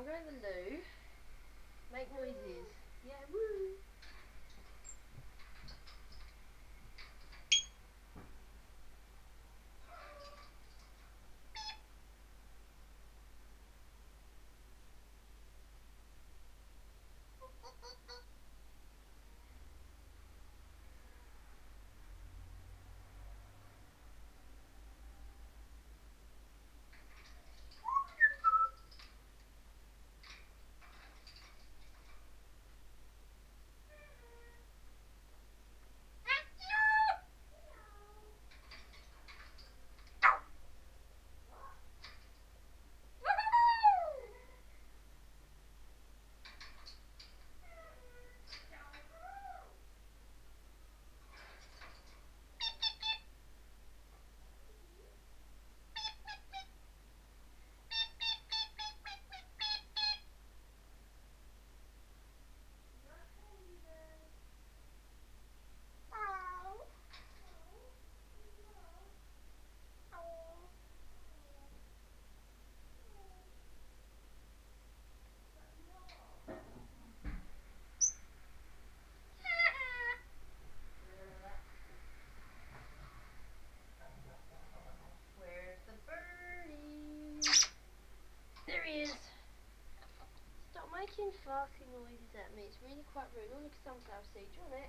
go to the loo. Make noises. Yeah, woo. Where's the birdie? There he is. Stop making farting noises at me. It's really quite rude. Oh, look at sunflower seed. Do you want it?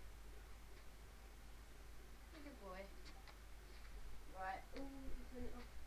Good boy. Right. Ooh, turn it off.